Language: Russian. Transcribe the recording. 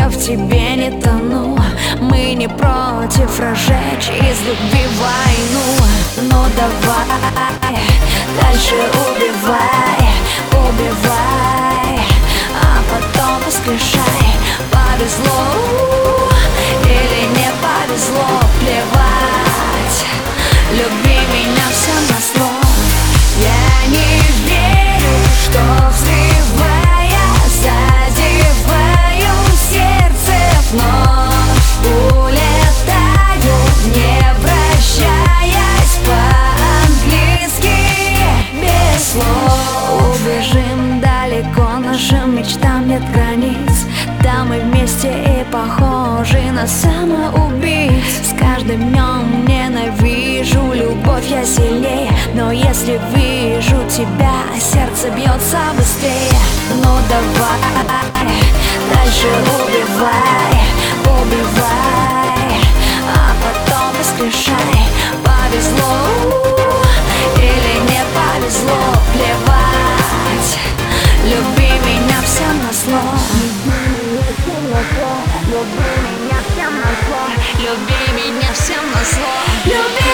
я в тебе не тону. Мы не против разжечь из любви войну. Ну давай, дальше убивай, убивай, а потом воскрешай. Повезло или не повезло, плевать, люби меня всем назло. Я не верю, что взрывая, задеваю сердце вновь, улетаю, не прощаясь, по-английски без слов. Убежим далеко, нашим мечтам нет границ. Там мы вместе и похожи на самоубийц. С каждым днем ненавижу любовь я сильнее, но если вижу тебя, сердце бьется быстрее. Ну давай, дальше убивай, убивай, а потом воскрешай. Повезло или не повезло, плевать, люби меня всем назло. Люби меня всем назло, люби меня всем назло.